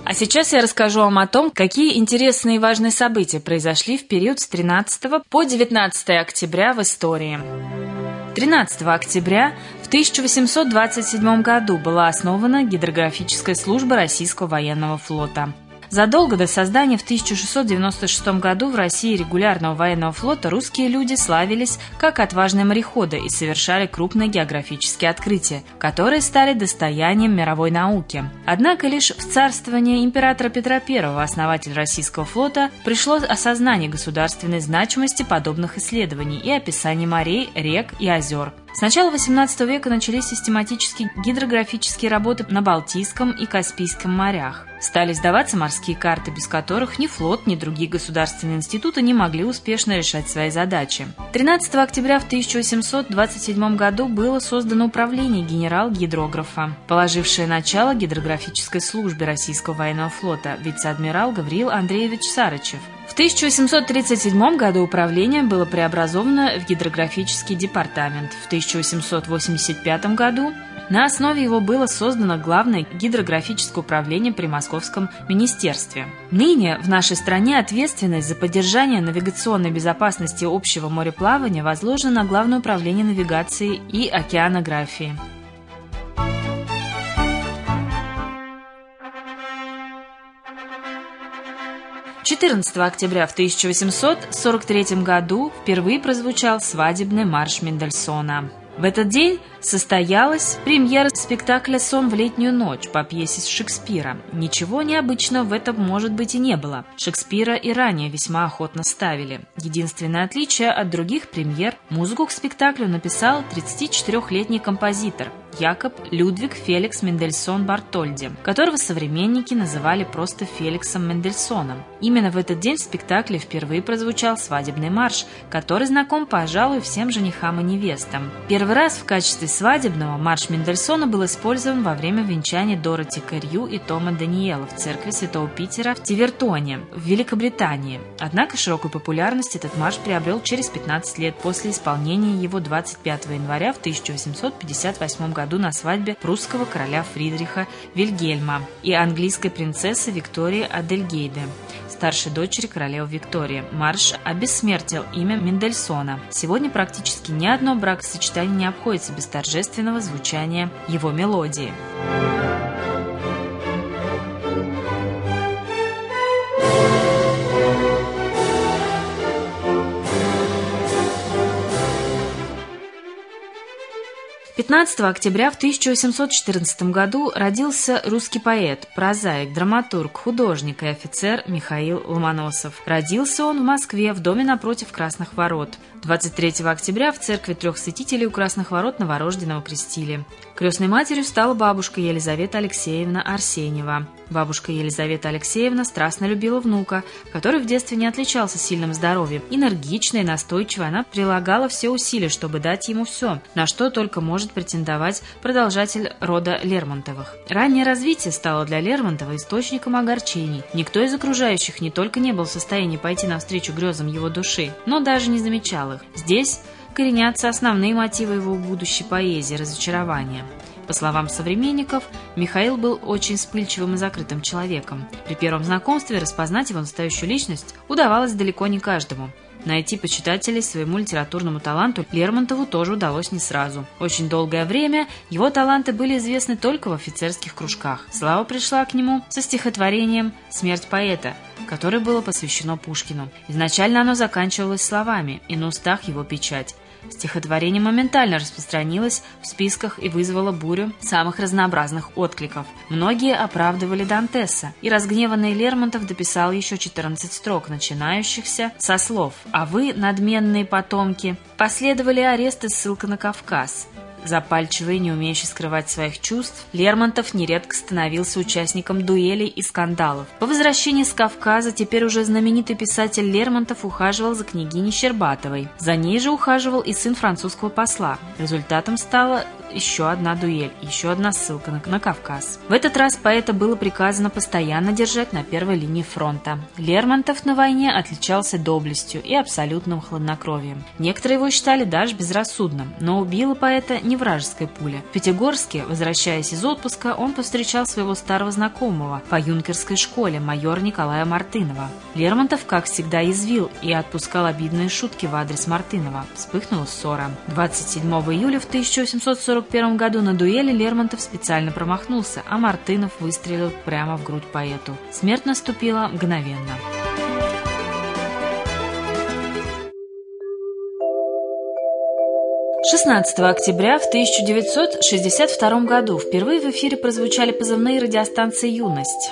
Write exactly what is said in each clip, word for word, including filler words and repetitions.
А сейчас я расскажу вам о том, какие интересные и важные события произошли в период с тринадцатого по девятнадцатое октября в истории. тринадцатого октября в тысяча восемьсот двадцать седьмом году была основана Гидрографическая служба Российского военного флота. Задолго до создания в тысяча шестьсот девяносто шестом году в России регулярного военного флота русские люди славились как отважные мореходы и совершали крупные географические открытия, которые стали достоянием мировой науки. Однако лишь в царствование императора Петра Первого, основателя российского флота, пришло осознание государственной значимости подобных исследований и описаний морей, рек и озер. С начала восемнадцатого века начались систематические гидрографические работы на Балтийском и Каспийском морях. Стали издаваться морские карты, без которых ни флот, ни другие государственные институты не могли успешно решать свои задачи. тринадцатого октября в тысяча восемьсот двадцать седьмом году было создано управление генерал-гидрографа, положившее начало гидрографической службе Российского военного флота, вице-адмирал Гавриил Андреевич Сарычев. В тысяча восемьсот тридцать седьмом году управление было преобразовано в гидрографический департамент. В тысяча восемьсот восемьдесят пятом году на основе его было создано Главное гидрографическое управление при Московском министерстве. Ныне в нашей стране ответственность за поддержание навигационной безопасности общего мореплавания возложена на Главное управление навигации и океанографии. четырнадцатого октября в тысяча восемьсот сорок третьем году впервые прозвучал свадебный марш Мендельсона. В этот день состоялась премьера спектакля «Сон в летнюю ночь» по пьесе Шекспира. Ничего необычного в этом, может быть, и не было. Шекспира и ранее весьма охотно ставили. Единственное отличие от других премьер – музыку к спектаклю написал тридцатичетырёхлетний композитор Якоб Людвиг Феликс Мендельсон Бартольди, которого современники называли просто Феликсом Мендельсоном. Именно в этот день в спектакле впервые прозвучал свадебный марш, который знаком, пожалуй, всем женихам и невестам. Первый раз в качестве свадебного марш Мендельсона был использован во время венчания Дороти Кэррю и Тома Даниэла в церкви Святого Питера в Тивертоне, в Великобритании. Однако широкую популярность этот марш приобрел через пятнадцать лет после исполнения его двадцать пятого января в тысяча восемьсот пятьдесят восьмом году на свадьбе прусского короля Фридриха Вильгельма и английской принцессы Виктории Адельгейды, старшей дочери королевы Виктории. Марш обессмертил имя Мендельсона. Сегодня практически ни одно бракосочетание не обходится без торжественного звучания его мелодии. пятнадцатого октября в тысяча восемьсот четырнадцатом году родился русский поэт, прозаик, драматург, художник и офицер Михаил Ломоносов. Родился он в Москве в доме напротив Красных ворот. двадцать третьего октября в церкви Трех Святителей у Красных ворот новорожденного крестили. Крестной матерью стала бабушка Елизавета Алексеевна Арсеньева. Бабушка Елизавета Алексеевна страстно любила внука, который в детстве не отличался сильным здоровьем. Энергично и настойчиво она прилагала все усилия, чтобы дать ему все, на что только может претендовать продолжатель рода Лермонтовых. Раннее развитие стало для Лермонтова источником огорчений. Никто из окружающих не только не был в состоянии пойти навстречу грезам его души, но даже не замечал их. Здесь коренятся основные мотивы его будущей поэзии – разочарования. По словам современников, Михаил был очень вспыльчивым и закрытым человеком. При первом знакомстве распознать его настоящую личность удавалось далеко не каждому. Найти почитателей своему литературному таланту Лермонтову тоже удалось не сразу. Очень долгое время его таланты были известны только в офицерских кружках. Слава пришла к нему со стихотворением «Смерть поэта», которое было посвящено Пушкину. Изначально оно заканчивалось словами, и на устах его печать. Стихотворение моментально распространилось в списках и вызвало бурю самых разнообразных откликов. Многие оправдывали Дантеса, и разгневанный Лермонтов дописал еще четырнадцать строк, начинающихся со слов «А вы, надменные потомки». Последовали арест и ссылка на Кавказ. Запальчивый, не умеющий скрывать своих чувств, Лермонтов нередко становился участником дуэлей и скандалов. По возвращении с Кавказа теперь уже знаменитый писатель Лермонтов ухаживал за княгиней Щербатовой. За ней же ухаживал и сын французского посла. Результатом стало еще одна дуэль, еще одна ссылка на, на Кавказ. В этот раз поэта было приказано постоянно держать на первой линии фронта. Лермонтов на войне отличался доблестью и абсолютным хладнокровием. Некоторые его считали даже безрассудным, но убила поэта не вражеская пуля. В Пятигорске, возвращаясь из отпуска, он повстречал своего старого знакомого по юнкерской школе, майора Николая Мартынова. Лермонтов, как всегда, язвил и отпускал обидные шутки в адрес Мартынова. Вспыхнула ссора. двадцать седьмого июля в тысяча восемьсот сорок первом году на дуэли Лермонтов специально промахнулся, а Мартынов выстрелил прямо в грудь поэту. Смерть наступила мгновенно. шестнадцатого октября в тысяча девятьсот шестьдесят втором году впервые в эфире прозвучали позывные радиостанции «Юность».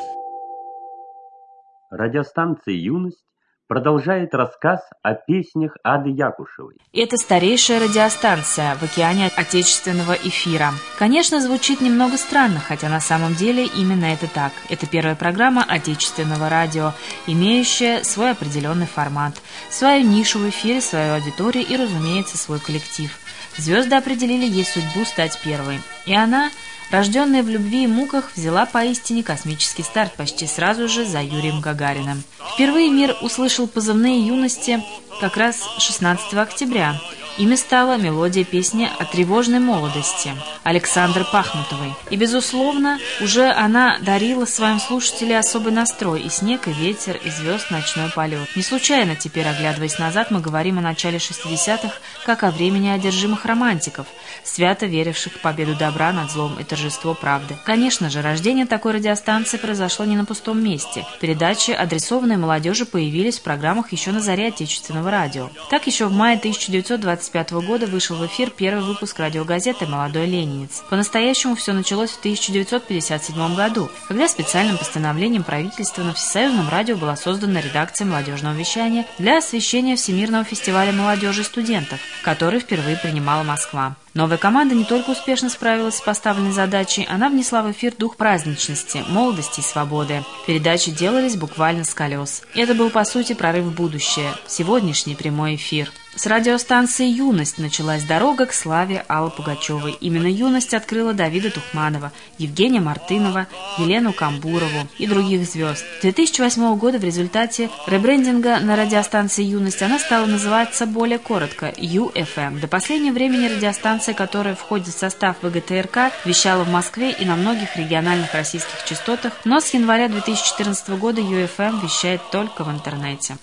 Радиостанция «Юность» продолжает рассказ о песнях Ады Якушевой. Это старейшая радиостанция в океане отечественного эфира. Конечно, звучит немного странно, хотя на самом деле именно это так. Это первая программа отечественного радио, имеющая свой определенный формат, свою нишу в эфире, свою аудиторию и, разумеется, свой коллектив. Звезды определили ей судьбу стать первой. И она, рожденная в любви и муках, взяла поистине космический старт почти сразу же за Юрием Гагариным. Впервые мир услышал позывные «Юности» как раз шестнадцатого октября. Ими стала мелодия песни о тревожной молодости Александры Пахмутовой. И, безусловно, уже она дарила своим слушателям особый настрой: и снег, и ветер, и звезд ночной полет. Не случайно теперь, оглядываясь назад, мы говорим о начале шестидесятых как о времени одержимых романтиков, свято веривших в победу добра над злом и торжество правды. Конечно же, рождение такой радиостанции произошло не на пустом месте. Передачи, адресованные молодежи, появились в программах еще на заре отечественного радио. Так, еще в мае тысяча девятьсот двадцать пятого года вышел в эфир первый выпуск радиогазеты «Молодой ленинец». По-настоящему все началось в тысяча девятьсот пятьдесят седьмом году, когда специальным постановлением правительства на Всесоюзном радио была создана редакция молодежного вещания для освещения Всемирного фестиваля молодежи и студентов, который впервые принимала Москва. Новая команда не только успешно справилась с поставленной задачей, она внесла в эфир дух праздничности, молодости и свободы. Передачи делались буквально с колес. Это был, по сути, прорыв в будущее, сегодняшний прямой эфир. С радиостанции «Юность» началась дорога к славе Аллы Пугачевой. Именно «Юность» открыла Давида Тухманова, Евгения Мартынова, Елену Камбурову и других звезд. С две тысячи восьмого года в результате ребрендинга на радиостанции «Юность» она стала называться более коротко «Ю эф эм». До последнего времени радиостанция, которая входит в состав вэ гэ тэ эр ка, вещала в Москве и на многих региональных российских частотах, но с января две тысячи четырнадцатого года Ю эф эм вещает только в интернете.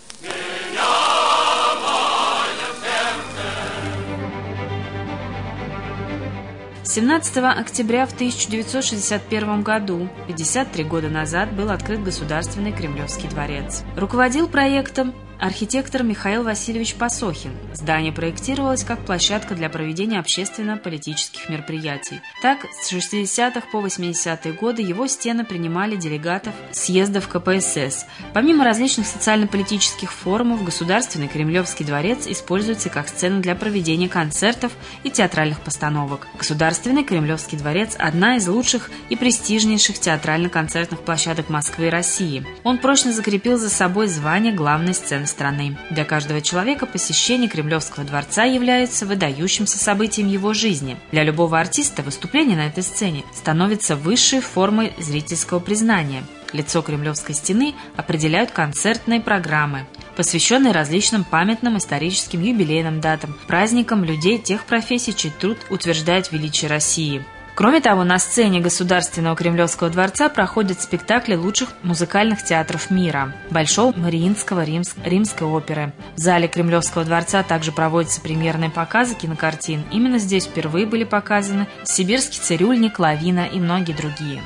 семнадцатого октября в тысяча девятьсот шестьдесят первом году, пятьдесят три года назад, был открыт Государственный Кремлевский дворец. Руководил проектом архитектор Михаил Васильевич Пасохин. Здание проектировалось как площадка для проведения общественно-политических мероприятий. Так, с шестидесятых по восьмидесятые годы его стены принимали делегатов съездов ка пэ эс эс. Помимо различных социально-политических форумов, Государственный Кремлевский дворец используется как сцена для проведения концертов и театральных постановок. Государственный Кремлевский дворец – одна из лучших и престижнейших театрально-концертных площадок Москвы и России. Он прочно закрепил за собой звание главной сцены страны. Для каждого человека посещение Кремлевского дворца является выдающимся событием его жизни. Для любого артиста выступление на этой сцене становится высшей формой зрительского признания. Лицо Кремлевской стены определяют концертные программы, посвященные различным памятным историческим юбилейным датам, праздникам людей тех профессий, чей труд утверждает величие России. Кроме того, на сцене Государственного Кремлевского дворца проходят спектакли лучших музыкальных театров мира – Большого Мариинского, Римск, Римской оперы. В зале Кремлевского дворца также проводятся премьерные показы кинокартин. Именно здесь впервые были показаны «Сибирский цирюльник», «Лавина» и многие другие.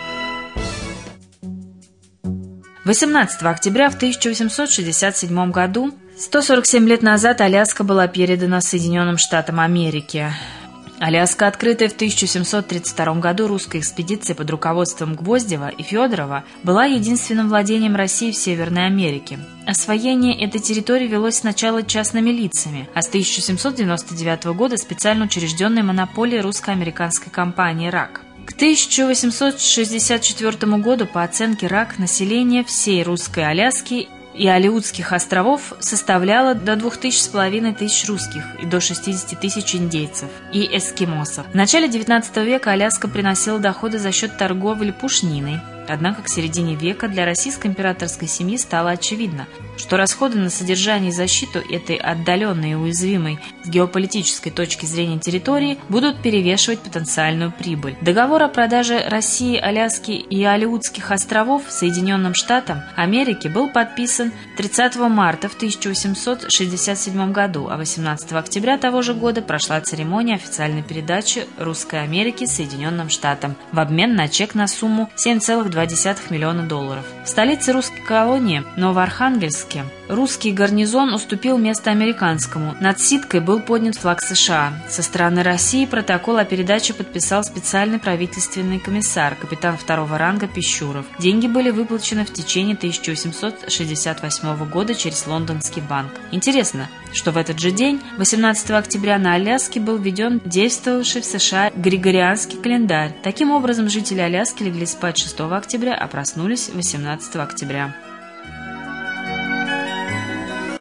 восемнадцатого октября в тысяча восемьсот шестьдесят седьмом году, сто сорок семь лет назад, Аляска была передана Соединенным Штатам Америки. Аляска, открытая в тысяча семьсот тридцать втором году русской экспедицией под руководством Гвоздева и Федорова, была единственным владением России в Северной Америке. Освоение этой территории велось сначала частными лицами, а с тысяча семьсот девяносто девятого года специально учрежденной монополией русско-американской компании «РАК». К тысяча восемьсот шестьдесят четвёртому году, по оценке РАК, население всей русской Аляски и Алеутских островов составляла до двух тысяч с половиной тысяч русских и до шестидесяти тысяч индейцев и эскимосов. В начале девятнадцатого века Аляска приносила доходы за счет торговли пушниной. Однако к середине века для российской императорской семьи стало очевидно, что расходы на содержание и защиту этой отдаленной и уязвимой с геополитической точки зрения территории будут перевешивать потенциальную прибыль. Договор о продаже России, Аляски и Алеутских островов Соединенным Штатам Америки был подписан тридцатого марта в тысяча восемьсот шестьдесят седьмом году, а восемнадцатого октября того же года прошла церемония официальной передачи Русской Америки Соединенным Штатам в обмен на чек на сумму семь целых два десятых миллиона долларов. В столице русской колонии Новоархангельске русский гарнизон уступил место американскому. Над Ситкой был поднят флаг США. Со стороны России протокол о передаче подписал специальный правительственный комиссар, капитан второго ранга Пищуров. Деньги были выплачены в течение тысяча восемьсот шестьдесят восьмого года через Лондонский банк. Интересно, что в этот же день, восемнадцатого октября, на Аляске был введен действовавший в США Григорианский календарь. Таким образом, жители Аляски легли спать шестого октября, а проснулись восемнадцатого октября.